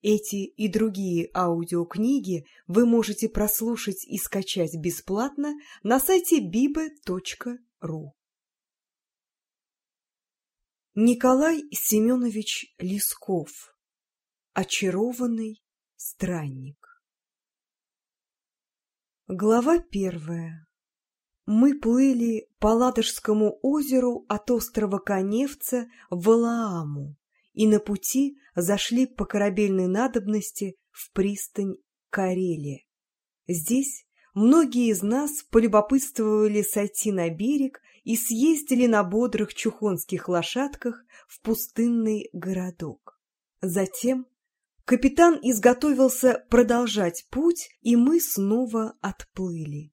Эти и другие аудиокниги вы можете прослушать и скачать бесплатно на сайте bibe.ru. Николай Семенович Лесков. Очарованный странник. Глава 1. Мы плыли по Ладожскому озеру от острова Каневца в Валааму и на пути зашли по корабельной надобности в пристань Карелия. Здесь многие из нас полюбопытствовали сойти на берег и съездили на бодрых чухонских лошадках в пустынный городок. Затем капитан изготовился продолжать путь, и мы снова отплыли.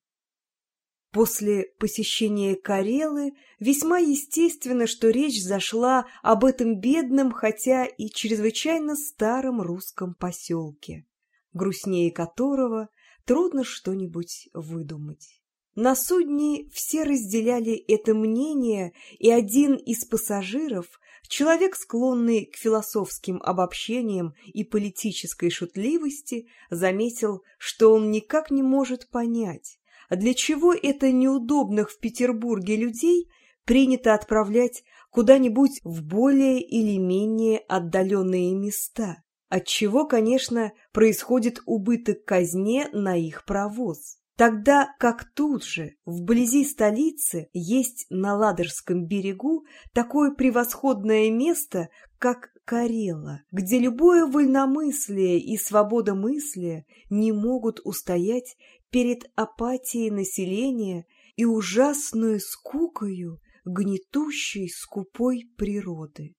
После посещения Карелы весьма естественно, что речь зашла об этом бедном, хотя и чрезвычайно старом русском поселке, грустнее которого трудно что-нибудь выдумать. На судне все разделяли это мнение, и один из пассажиров, человек, склонный к философским обобщениям и политической шутливости, заметил, что он никак не может понять, для чего это неудобных в Петербурге людей принято отправлять куда-нибудь в более или менее отдаленные места, отчего, конечно, происходит убыток казне на их провоз. Тогда как тут же, вблизи столицы, есть на Ладожском берегу такое превосходное место, как Карела, где любое вольномыслие и свободомыслие не могут устоять перед апатией населения и ужасную скукою гнетущей скупой природы.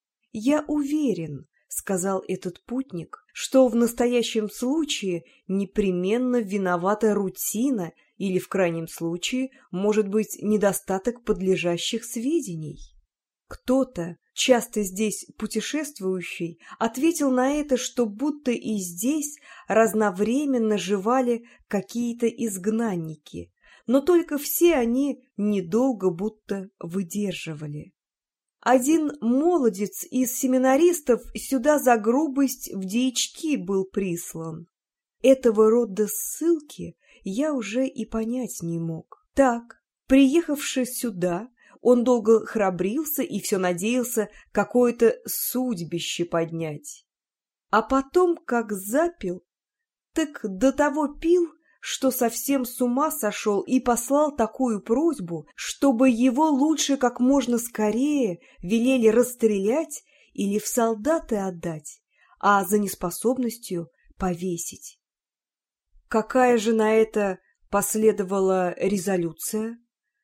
«Я уверен, — сказал этот путник, — что в настоящем случае непременно виновата рутина или, в крайнем случае, может быть, недостаток подлежащих сведений». Кто-то, часто здесь путешествующий, ответил на это, что будто и здесь разновременно живали какие-то изгнанники, но только все они недолго будто выдерживали. Один молодец из семинаристов сюда за грубость в дьячки был прислан. Этого рода ссылки я уже и понять не мог. Так, приехавши сюда, он долго храбрился и все надеялся какое-то судьбище поднять. А потом, как запил, так до того пил, что совсем с ума сошел, и послал такую просьбу, чтобы его лучше как можно скорее велели расстрелять или в солдаты отдать, а за неспособностью повесить. Какая же на это последовала резолюция?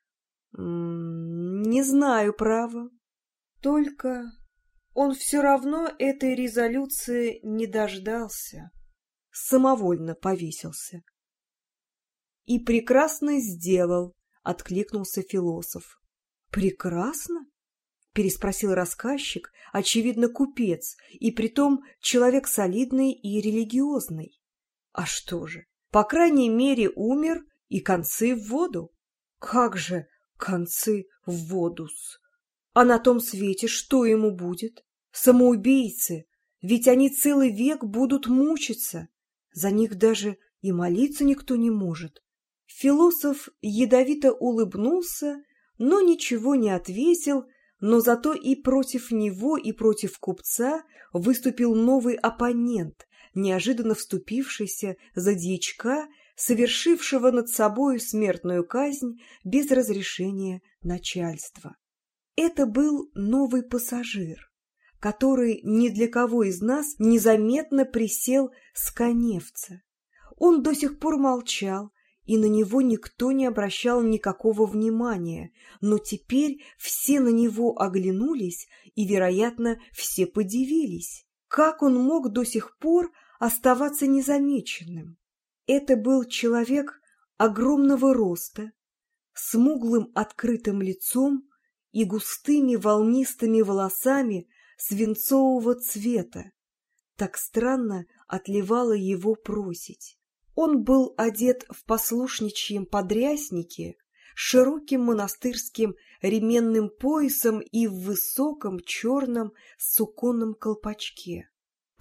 Не знаю, право. Только он все равно этой резолюции не дождался. Самовольно повесился. И прекрасно сделал, — откликнулся философ. Прекрасно? — переспросил рассказчик, очевидно, купец, и притом человек солидный и религиозный. А что же, по крайней мере, умер, и концы в воду. Как же концы в воду-с? А на том свете что ему будет? Самоубийцы, ведь они целый век будут мучиться. За них даже и молиться никто не может. Философ ядовито улыбнулся, но ничего не ответил, но зато и против него, и против купца выступил новый оппонент, неожиданно вступившийся за дьячка, совершившего над собою смертную казнь без разрешения начальства. Это был новый пассажир, который ни для кого из нас незаметно присел с Каневца. Он до сих пор молчал, и на него никто не обращал никакого внимания, но теперь все на него оглянулись, и, вероятно, все подивились. Как он мог до сих пор оставаться незамеченным? Это был человек огромного роста, смуглым открытым лицом и густыми волнистыми волосами свинцового цвета. Так странно отливало его просить. Он был одет в послушничьем подряснике, широким монастырским ременным поясом и в высоком черном суконном колпачке.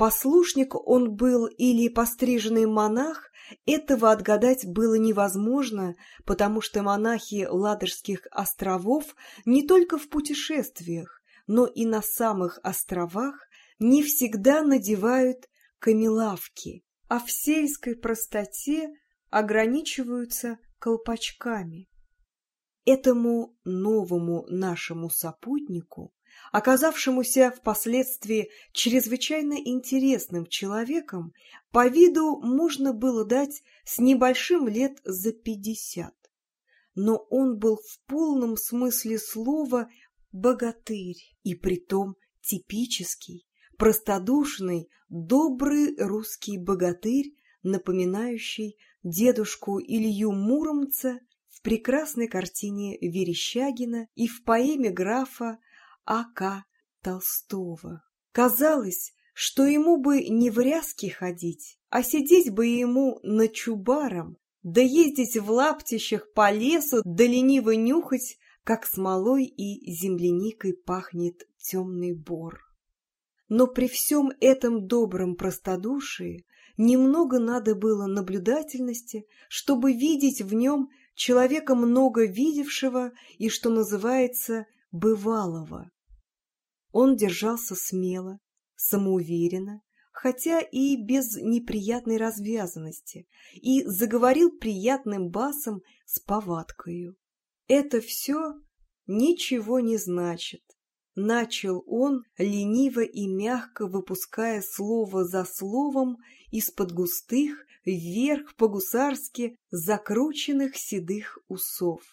послушник он был или постриженный монах, этого отгадать было невозможно, потому что монахи Ладожских островов не только в путешествиях, но и на самых островах не всегда надевают камелавки, а в сельской простоте ограничиваются колпачками. Этому новому нашему сопутнику, оказавшемуся впоследствии чрезвычайно интересным человеком, по виду можно было дать с небольшим лет за 50. Но он был в полном смысле слова богатырь, и притом типический, простодушный, добрый русский богатырь, напоминающий дедушку Илью Муромца в прекрасной картине Верещагина и в поэме графа А.К. Толстого. Казалось, что ему бы не в ряске ходить, а сидеть бы ему на чубаром, да ездить в лаптищах по лесу, да лениво нюхать, как смолой и земляникой пахнет темный бор. Но при всем этом добром простодушии немного надо было наблюдательности, чтобы видеть в нем человека много видевшего и, что называется, бывалого. Он держался смело, самоуверенно, хотя и без неприятной развязанности, и заговорил приятным басом с повадкою. Это все ничего не значит. Начал он, лениво и мягко выпуская слово за словом из-под густых, вверх по-гусарски закрученных седых усов.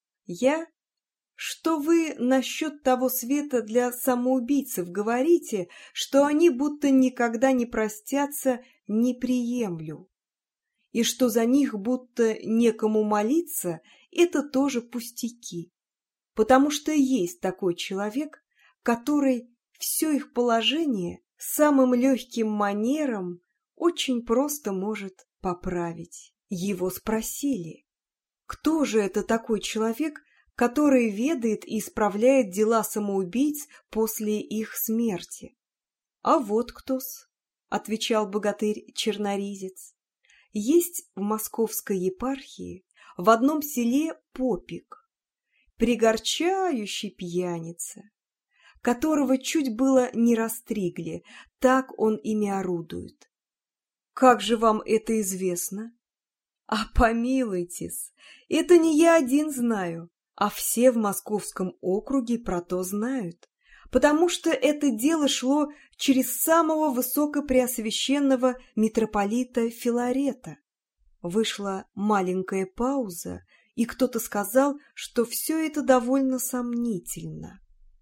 Что вы насчет того света для самоубийцев говорите, что они будто никогда не простятся, не приемлю. И что за них будто некому молиться, это тоже пустяки. Потому что есть такой человек, который все их положение самым легким манером очень просто может поправить. Его спросили, кто же это такой человек, который ведает и исправляет дела самоубийц после их смерти? — А вот кто-с, — отвечал богатырь-черноризец. Есть в Московской епархии в одном селе попик, пригорчающий пьяница, которого чуть было не растригли, так он ими орудует. Как же вам это известно? А помилуйтесь, это не я один знаю, а все в Московском округе про то знают, потому что это дело шло через самого высокопреосвященного митрополита Филарета. Вышла маленькая пауза, и кто-то сказал, что все это довольно сомнительно.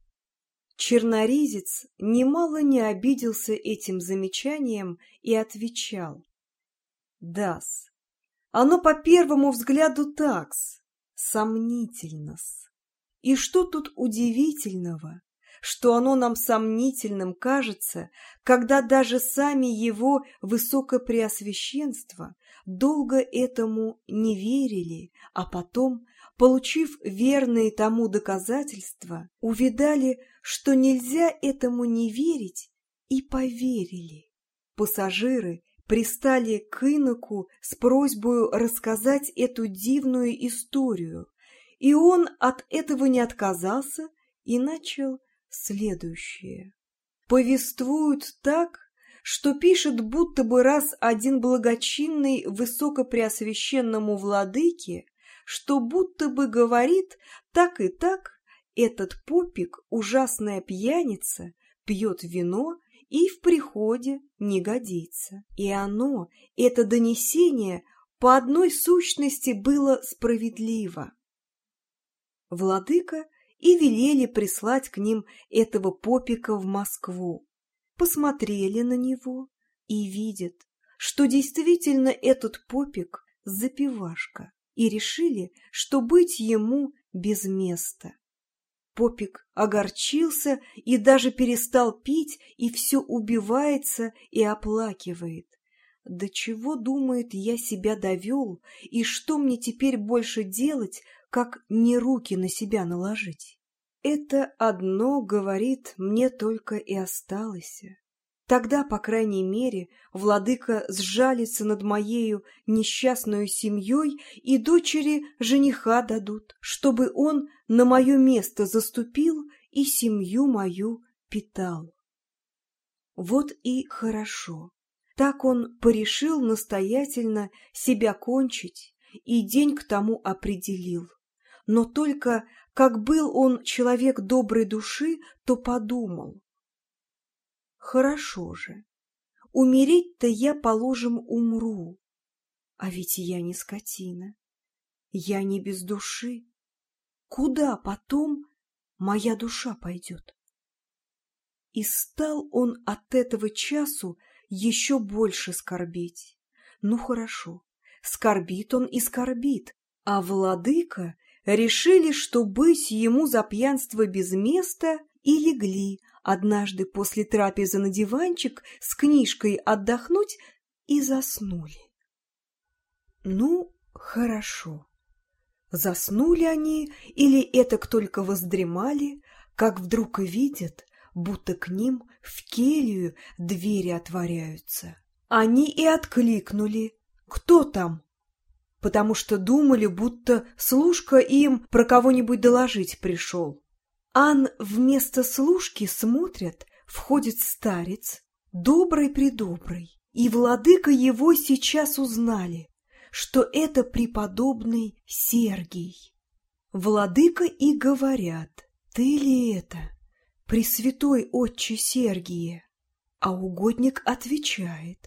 Черноризец немало не обиделся этим замечанием и отвечал: «Да-с, оно по первому взгляду так-с, сомнительно-с. И что тут удивительного, что оно нам сомнительным кажется, когда даже сами его высокопреосвященство долго этому не верили, а потом, получив верные тому доказательства, увидали, что нельзя этому не верить, и поверили. Пассажиры пристали к иноку с просьбой рассказать эту дивную историю, и он от этого не отказался и начал следующее. Повествуют так, что пишет, будто бы раз один благочинный высокопреосвященному владыке, что будто бы говорит так и так, этот попик, ужасная пьяница, пьет вино и в приходе не годится. И оно, это донесение, по одной сущности было справедливо. Владыка и велели прислать к ним этого попика в Москву. Посмотрели на него и видят, что действительно этот попик запивашка, и решили, что быть ему без места. Попик огорчился и даже перестал пить, и все убивается и оплакивает. До чего, думает, я себя довел, и что мне теперь больше делать, как не руки на себя наложить? Это одно, говорит, мне только и осталось. Тогда, по крайней мере, владыка сжалится над моею несчастную семьей, и дочери жениха дадут, чтобы он на мое место заступил и семью мою питал. Вот и хорошо. Так он порешил настоятельно себя кончить и день к тому определил. Но только, как был он человек доброй души, то подумал: хорошо же, умереть-то я, положим, умру, а ведь я не скотина, я не без души. Куда потом моя душа пойдет? И стал он от этого часу еще больше скорбеть. Ну хорошо, скорбит он и скорбит, а владыка решили, что быть ему за пьянство без места, и легли однажды после трапезы на диванчик с книжкой отдохнуть и заснули. Ну, хорошо. Заснули они или этак только воздремали, как вдруг видят, будто к ним в келью двери отворяются. Они и откликнули: «Кто там?» Потому что думали, будто служка им про кого-нибудь доложить пришел. Ан вместо служки смотрят, входит старец, добрый-предобрый, и владыка его сейчас узнали, что это преподобный Сергий. Владыка и говорят: «Ты ли это, пресвятой отче Сергие?» А угодник отвечает: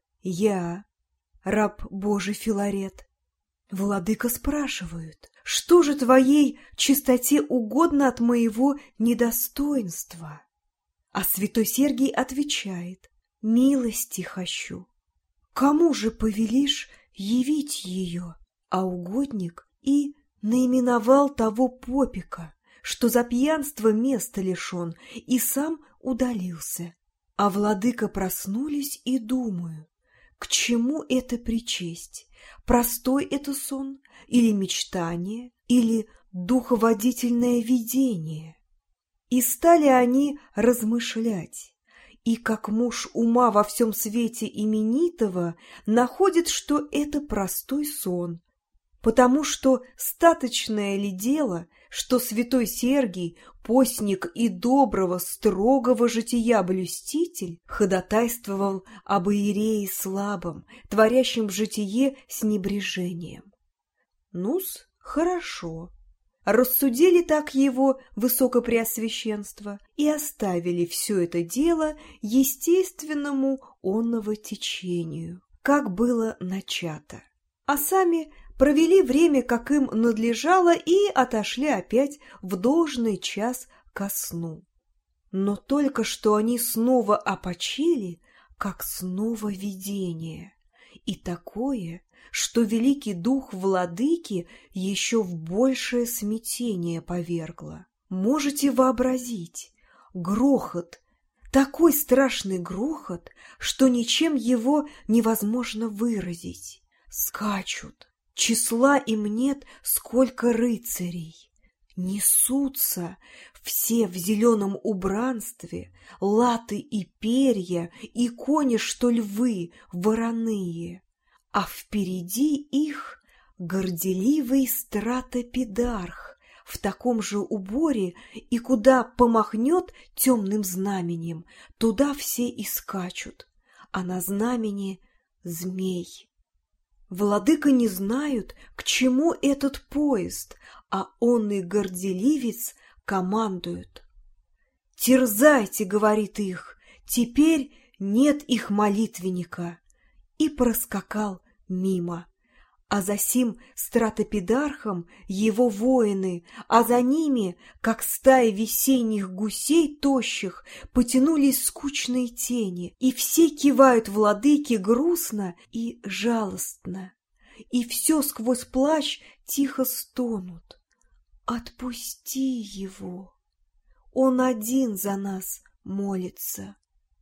«Я, раб Божий Филарет». Владыка спрашивают: «Что же твоей чистоте угодно от моего недостоинства?» А святой Сергий отвечает: «Милости хочу. Кому же повелишь явить ее?» А угодник и наименовал того попика, что за пьянство места лишен, и сам удалился. А владыка проснулись и думают: к чему это причесть? Простой это сон, или мечтание, или духоводительное видение? И стали они размышлять, и как муж ума во всем свете именитого находит, что это простой сон, потому что статочное ли дело, что святой Сергий, постник и доброго, строгого жития блюститель, ходатайствовал об иерее слабом, творящем житие с небрежением. Ну-с, хорошо. Рассудили так его высокопреосвященство и оставили все это дело естественному онного течению, как было начато, а сами провели время, как им надлежало, и отошли опять в должный час ко сну. Но только что они снова опочили, как снова видение, и такое, что великий дух владыки еще в большее смятение повергло. Можете вообразить грохот, такой страшный грохот, что ничем его невозможно выразить. Скачут, числа им нет, сколько рыцарей. Несутся все в зеленом убранстве, латы и перья, и кони, что львы, вороные. А впереди их горделивый стратопидарх в таком же уборе, и куда помахнет темным знаменем, туда все и скачут, а на знамени змей. Владыка не знают, к чему этот поезд, а он и горделивец командуют. «Терзайте, — говорит их, — теперь нет их молитвенника», и проскакал мимо. А за сим стратопидархом его воины, а за ними, как стая весенних гусей тощих, потянулись скучные тени, и все кивают владыке грустно и жалостно, и все сквозь плач тихо стонут: «Отпусти его, он один за нас молится».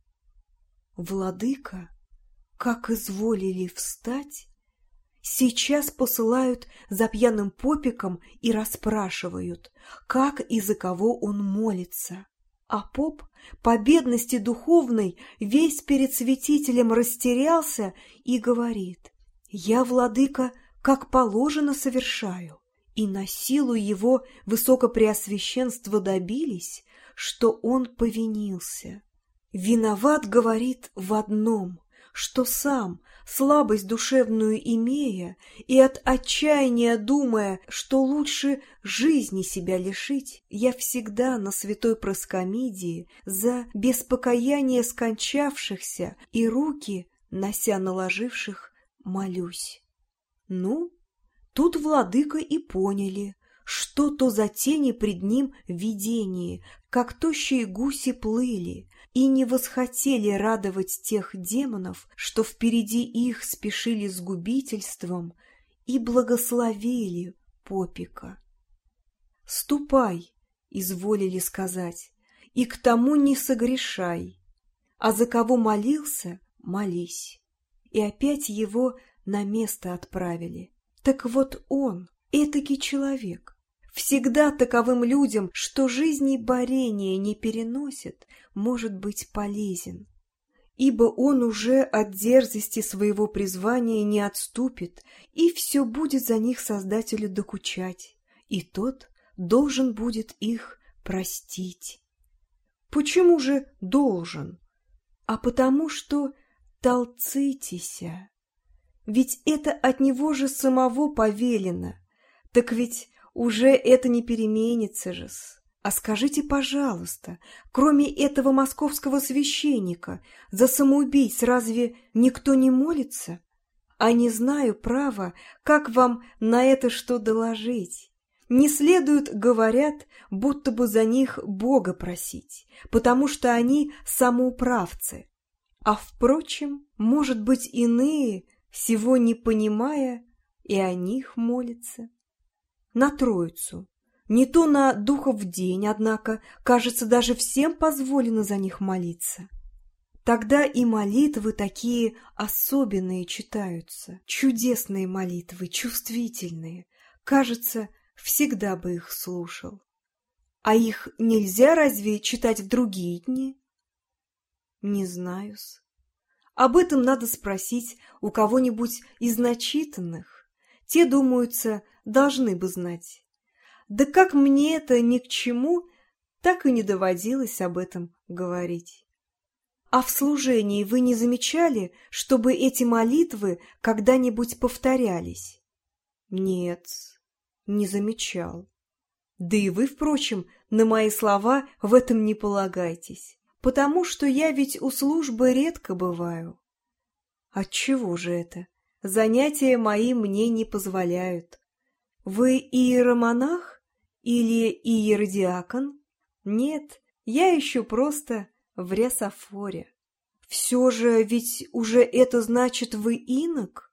Владыка, как изволили встать, сейчас посылают за пьяным попиком и расспрашивают, как и за кого он молится. А поп по бедности духовной весь перед святителем растерялся и говорит: «Я, владыка, как положено совершаю». И на силу его высокопреосвященства добились, что он повинился. Виноват, говорит, в одном, что сам, слабость душевную имея и от отчаяния думая, что лучше жизни себя лишить, я всегда на святой проскомидии за беспокаяние скончавшихся и руки, нося наложивших, молюсь. Ну, тут владыка и поняли, что то за тени пред ним видение, как тощие гуси плыли, и не восхотели радовать тех демонов, что впереди их спешили с губительством, и благословили попика. «Ступай», — изволили сказать, — «и к тому не согрешай, а за кого молился, молись». И опять его на место отправили. Так вот он, этакий человек, всегда таковым людям, что жизни борения не переносит, может быть полезен. Ибо он уже от дерзости своего призвания не отступит, и все будет за них Создателю докучать, и тот должен будет их простить. Почему же должен? А потому что толцитеся. Ведь это от него же самого повелено, так ведь уже это не переменится же-с. А скажите, пожалуйста, кроме этого московского священника, за самоубийц разве никто не молится? А не знаю, право, как вам на это что доложить. Не следует, говорят, будто бы за них Бога просить, потому что они самоуправцы. А, впрочем, может быть, иные, сего не понимая, и о них молятся. На Троицу, не то на духов день, однако, кажется, даже всем позволено за них молиться. Тогда и молитвы такие особенные читаются, чудесные молитвы, чувствительные. Кажется, всегда бы их слушал. А их нельзя разве читать в другие дни? Не знаю-с. Об этом надо спросить у кого-нибудь из начитанных. Те, думаются, должны бы знать. Да как мне это ни к чему, так и не доводилось об этом говорить. А в служении вы не замечали, чтобы эти молитвы когда-нибудь повторялись? Нет, не замечал. Да и вы, впрочем, на мои слова в этом не полагайтесь, потому что я ведь у службы редко бываю. Отчего же это? Занятия мои мне не позволяют. Вы иеромонах или иеродиакон? Нет, я еще просто в рясофоре. Все же ведь уже это значит вы инок?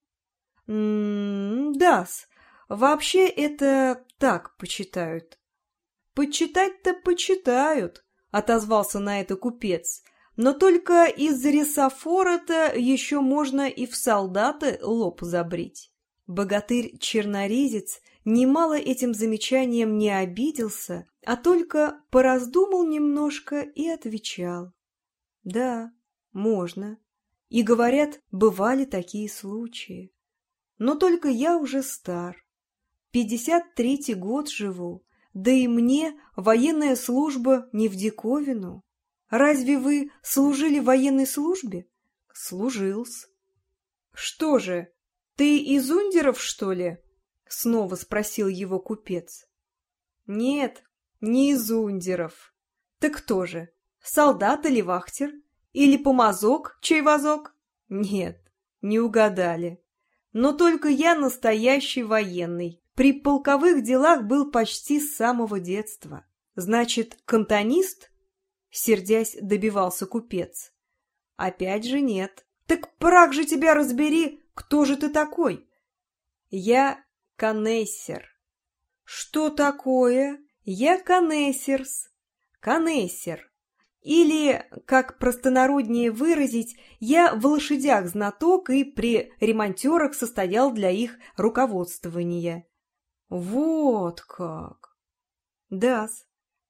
Да-с, вообще это так почитают. Почитать-то почитают, отозвался на это купец, но только из-за рясофора-то еще можно и в солдаты лоб забрить. Богатырь-черноризец немало этим замечанием не обиделся, а только пораздумал немножко и отвечал. Да, можно. И, говорят, бывали такие случаи. Но только я уже стар. 53-й год живу, да и мне военная служба не в диковину. Разве вы служили в военной службе? Служил-с. Что же, ты из ундеров, что ли? Снова спросил его купец. Нет, не из ундеров. Так кто же? Солдат или вахтер? Или помазок, чей возок? Нет, не угадали. Но только я настоящий военный. При полковых делах был почти с самого детства. Значит, кантонист? Сердясь, добивался купец. Опять же нет. Так прах же тебя разбери, кто же ты такой? Я канессер. Что такое? Я канессерс. Канессер. Или, как простонароднее выразить, я в лошадях знаток и при ремонтерах состоял для их руководствования. Вот как! Да-с,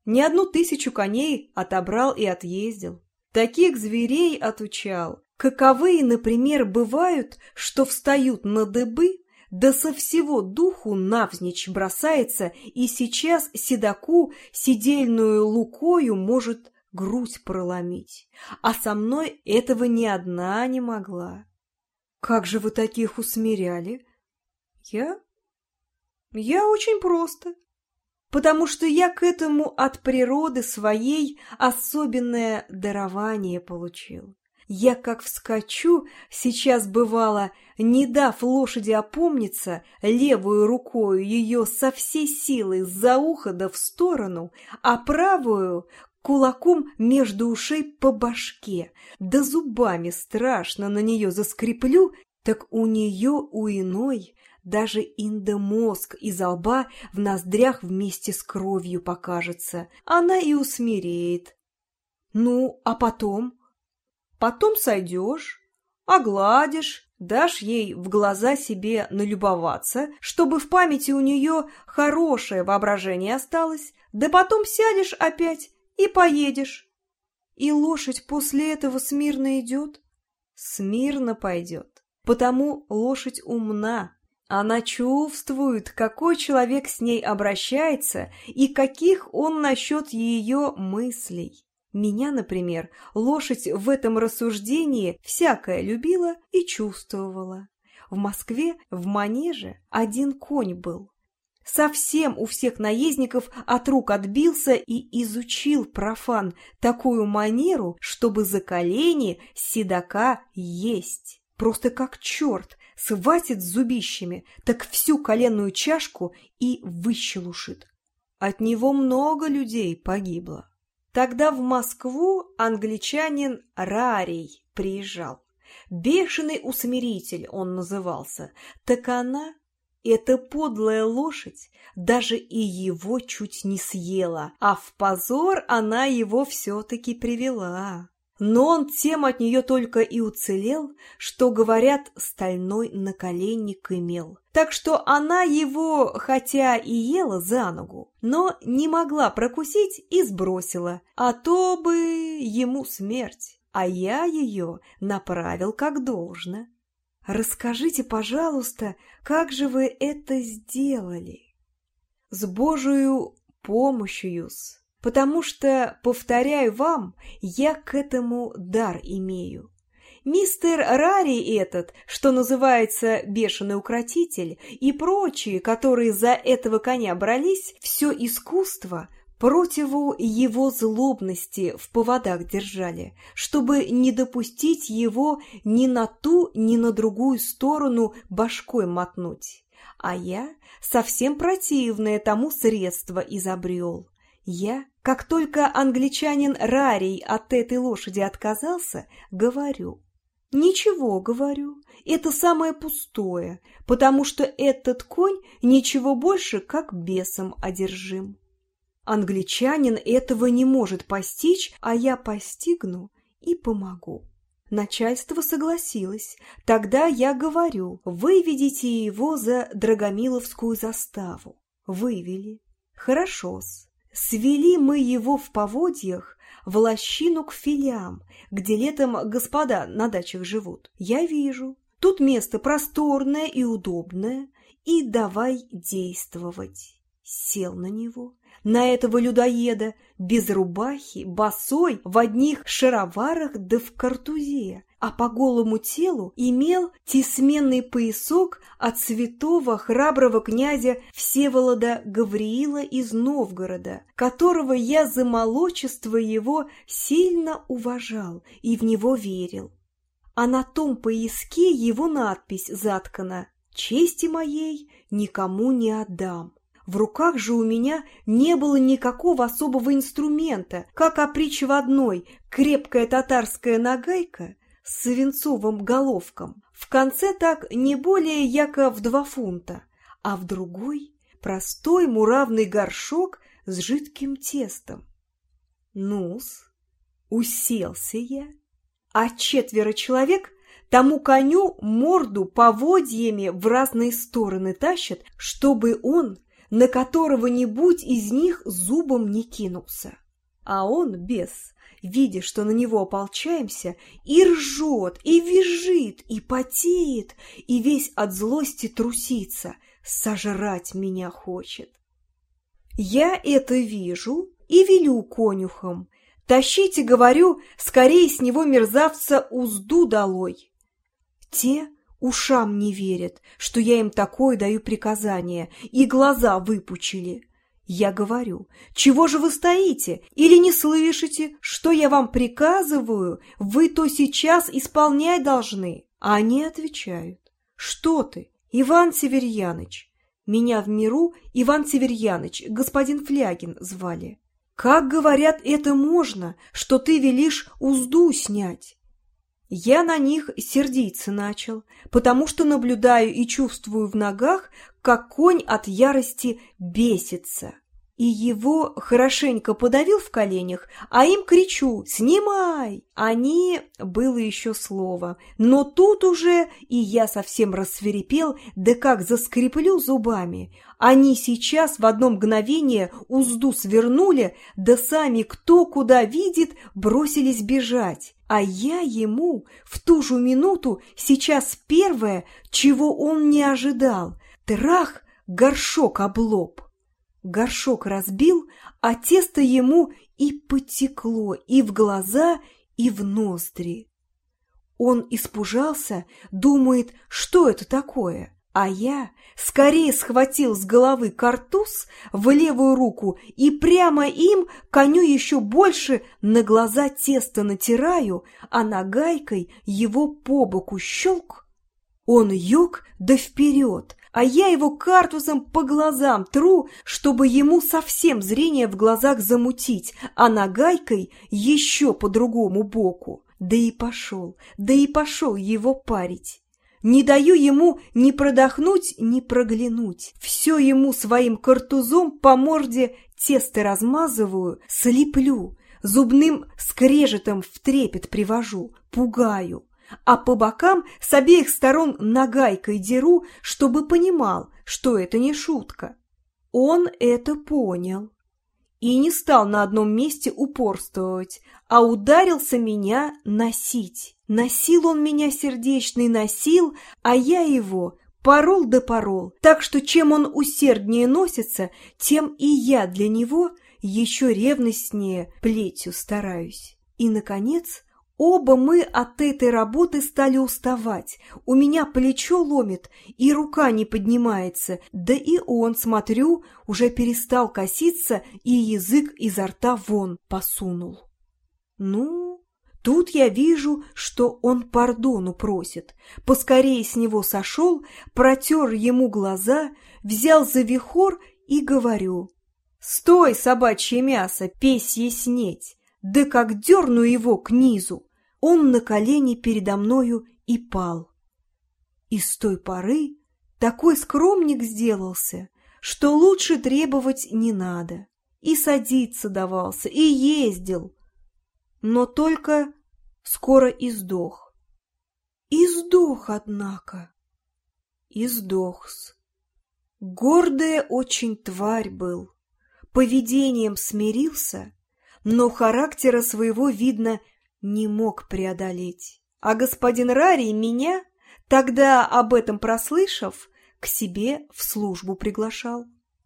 Не 1000 коней отобрал и отъездил. Таких зверей отучал, каковые, например, бывают, что встают на дыбы, да со всего духу навзничь бросается, и сейчас седоку седельную лукою может грудь проломить. А со мной этого ни одна не могла. Как же вы таких усмиряли? Я очень просто. Потому что я к этому от природы своей особенное дарование получил. Я как вскочу, сейчас бывало, не дав лошади опомниться, левую рукою ее со всей силы за ухо да в сторону, а правую кулаком между ушей по башке, да зубами страшно на нее заскреплю, так у нее у иной даже индомозг изо лба в ноздрях вместе с кровью покажется. Она и усмиреет. Ну, а потом? Потом сойдешь, огладишь, дашь ей в глаза себе налюбоваться, чтобы в памяти у нее хорошее воображение осталось, да потом сядешь опять и поедешь. И лошадь после этого смирно идет? Смирно пойдет, потому лошадь умна. Она чувствует, какой человек с ней обращается и каких он насчет ее мыслей. Меня, например, лошадь в этом рассуждении всякое любила и чувствовала. В Москве в манеже один конь был. Совсем у всех наездников от рук отбился и изучил профан такую манеру, чтобы за колени седока есть. Просто как черт схватит зубищами, так всю коленную чашку и выщелушит. От него много людей погибло. Тогда в Москву англичанин Рарий приезжал. Бешеный усмиритель он назывался. Так она, эта подлая лошадь, даже и его чуть не съела, а в позор она его все-таки привела. Но он тем от нее только и уцелел, что, говорят, стальной наколенник имел. Так что она его, хотя и ела за ногу, но не могла прокусить и сбросила, а то бы ему смерть, а я ее направил как должно. Расскажите, пожалуйста, как же вы это сделали? С Божию помощью-с. Потому что, повторяю вам, я к этому дар имею. Мистер Рарий этот, что называется бешеный укротитель, и прочие, которые за этого коня брались, все искусство противу его злобности в поводах держали, чтобы не допустить его ни на ту, ни на другую сторону башкой мотнуть. А я совсем противное тому средство изобрел. Я, как только англичанин Рарий от этой лошади отказался, говорю. Ничего, говорю, это самое пустое, потому что этот конь ничего больше, как бесом одержим. Англичанин этого не может постичь, а я постигну и помогу. Начальство согласилось. Тогда я говорю, выведите его за Драгомиловскую заставу. Вывели. Хорошо-с. Свели мы его в поводьях в лощину к филям, где летом господа на дачах живут. Я вижу, тут место просторное и удобное, и давай действовать. Сел на него, на этого людоеда, без рубахи, босой, в одних шароварах да в картузе, а по голому телу имел тесменный поясок от святого храброго князя Всеволода Гавриила из Новгорода, которого я за молодчество его сильно уважал и в него верил. А на том пояске его надпись заткана «Чести моей никому не отдам». В руках же у меня не было никакого особого инструмента, как опричь в одной крепкая татарская нагайка с свинцовым головком, в конце так не более яко в 2 фунта, а в другой простой муравный горшок с жидким тестом. Ну-с, уселся я, а 4 человек тому коню морду поводьями в разные стороны тащат, чтобы он на которого-нибудь из них зубом не кинулся. А он, бес, видя, что на него ополчаемся, и ржет, и визжит, и потеет, и весь от злости трусится, сожрать меня хочет. Я это вижу и велю конюхам: тащите, говорю, скорее с него, мерзавца, узду долой. Те ушам не верят, что я им такое даю приказание, и глаза выпучили. Я говорю: чего же вы стоите? Или не слышите, что я вам приказываю? Вы то сейчас исполнять должны. А они отвечают: что ты, Иван Северьяныч? Меня в миру Иван Северьяныч, господин Флягин, звали. Как, говорят, это можно, что ты велишь узду снять? Я на них сердиться начал, потому что наблюдаю и чувствую в ногах, как конь от ярости бесится. И его хорошенько подавил в коленях, а им кричу: «Снимай!» Они, было еще слово, но тут уже и я совсем рассвирепел, да как заскреплю зубами. Они сейчас в одно мгновение узду свернули, да сами кто куда видит бросились бежать. А я ему в ту же минуту сейчас первое, чего он не ожидал: трах, горшок об лоб. Горшок разбил, а тесто ему и потекло и в глаза, и в ноздри. Он испужался, думает, что это такое, а я скорее схватил с головы картуз в левую руку и прямо им коню еще больше на глаза тесто натираю, а нагайкой его по боку щелк. Он ёк да вперед, а я его картузом по глазам тру, чтобы ему совсем зрение в глазах замутить, а нагайкой еще по другому боку. Да и пошел его парить. Не даю ему ни продохнуть, ни проглянуть. Все ему своим картузом по морде тесто размазываю, слеплю, зубным скрежетом в трепет привожу, пугаю. А по бокам с обеих сторон нагайкой деру, чтобы понимал, что это не шутка. Он это понял и не стал на одном месте упорствовать, а ударился меня носить. Носил он меня сердечный, носил, а я его порол да порол, так что чем он усерднее носится, тем и я для него еще ревностнее плетью стараюсь. И, наконец, оба мы от этой работы стали уставать. У меня плечо ломит, и рука не поднимается, да и он, смотрю, уже перестал коситься и язык изо рта вон посунул. Ну, тут я вижу, что он пардону просит. Поскорее с него сошел, протер ему глаза, взял за вихор и говорю: «Стой, собачье мясо, песье снеть!» Да как дерну его к низу, он на колени передо мною и пал. И с той поры такой скромник сделался, что лучше требовать не надо. И садиться давался, и ездил, но только скоро и сдох. И сдох, однако, и сдох-с. Гордая очень тварь был, поведением смирился, но характера своего, видно, не мог преодолеть. А господин Рарий меня, тогда об этом прослышав, к себе в службу приглашал.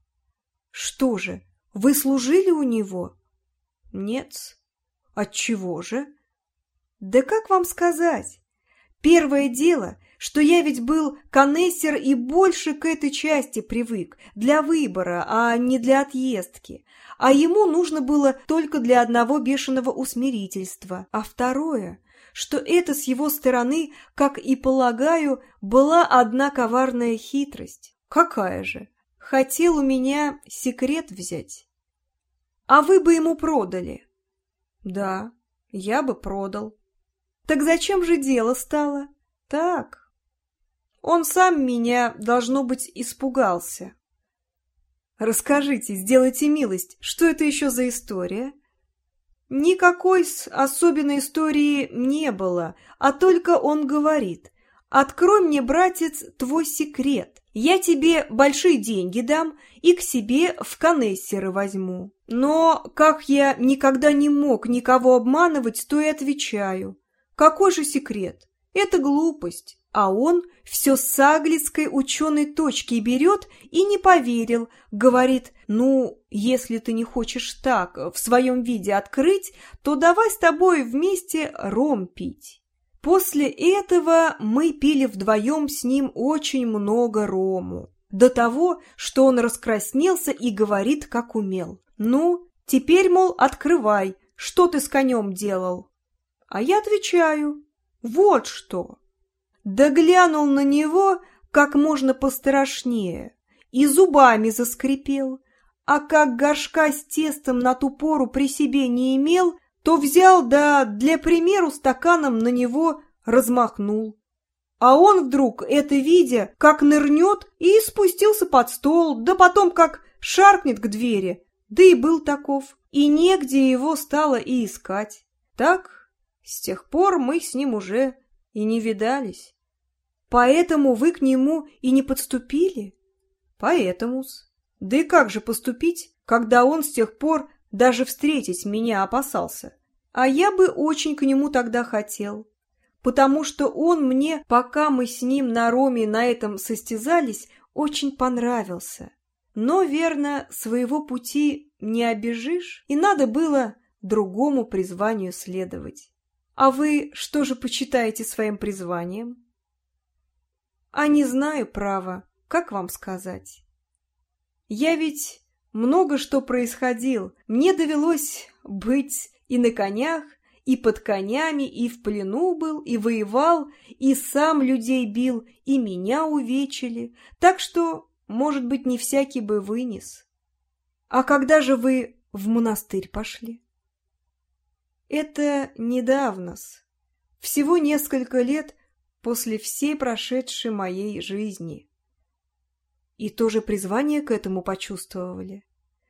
Что же, вы служили у него? Нет. Отчего же? Да как вам сказать? Первое дело, что я ведь был канессер и больше к этой части привык, для выбора, а не для отъездки. А ему нужно было только для одного бешеного усмирительства. А второе, что это с его стороны, как и полагаю, была одна коварная хитрость. Какая же? Хотел у меня секрет взять. А вы бы ему продали? Да, я бы продал. Так зачем же дело стало? Так. Он сам меня, должно быть, испугался. Расскажите, сделайте милость, что это еще за история? Никакой особенной истории не было, а только он говорит: «Открой мне, братец, твой секрет». Я тебе большие деньги дам и к себе в конессеры возьму. Но как я никогда не мог никого обманывать, то и отвечаю. Какой же секрет? Это глупость. А он все с аглицкой ученой точки берет и не поверил. Говорит, ну, если ты не хочешь так в своем виде открыть, то давай с тобой вместе ром пить. После этого мы пили вдвоем с ним очень много рому. До того, что он раскраснелся и говорит, как умел. Ну, теперь, мол, открывай, что ты с конем делал? А я отвечаю, вот что. Да глянул на него как можно пострашнее и зубами заскрипел, а как горшка с тестом на ту пору при себе не имел, то взял да для примеру стаканом на него размахнул. А он вдруг, это видя, как нырнет и спустился под стол, да потом как шаркнет к двери, да и был таков, и негде его стало и искать. Так, с тех пор мы с ним уже и не видались. Поэтому вы к нему и не подступили? Поэтому-с. Да и как же поступить, когда он с тех пор даже встретить меня опасался? А я бы очень к нему тогда хотел, потому что он мне, пока мы с ним на роме на этом состязались, очень понравился. Но, верно, своего пути не обежишь, и надо было другому призванию следовать. А вы что же почитаете своим призванием? А не знаю, право, как вам сказать. Я ведь много что происходил. Мне довелось быть и на конях, и под конями, и в плену был, и воевал, и сам людей бил, и меня увечили. Так что, может быть, не всякий бы вынес. А когда же вы в монастырь пошли? Это недавно-с. Всего несколько лет после всей прошедшей моей жизни. И тоже призвание к этому почувствовали?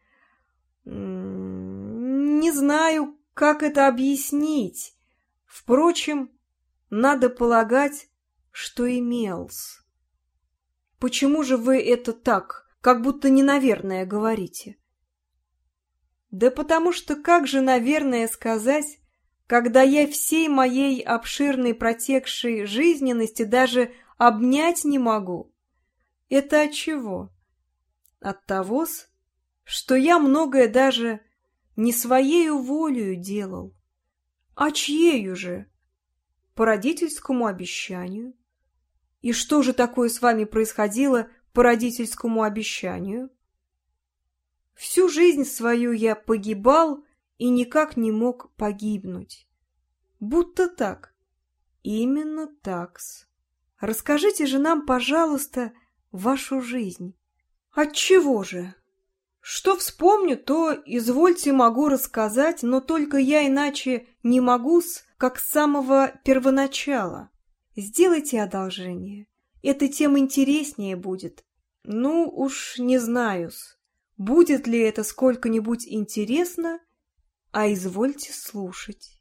Не знаю, как это объяснить. Впрочем, надо полагать, что имел-с. Почему же вы это так, как будто не наверное говорите? Да потому что как же наверное сказать, когда я всей моей обширной протекшей жизненности даже обнять не могу? Это от чего? От того-с, что я многое даже не своею волею делал. А чьею же? По родительскому обещанию. И что же такое с вами происходило по родительскому обещанию? Всю жизнь свою я погибал и никак не мог погибнуть. Будто так. Именно так-с. Расскажите же нам, пожалуйста, вашу жизнь. Отчего же? Что вспомню, то, извольте, могу рассказать, но только я иначе не могу-с, как с самого первоначала. Сделайте одолжение. Это тем интереснее будет. Ну, уж не знаю-с. Будет ли это сколько-нибудь интересно, а извольте слушать.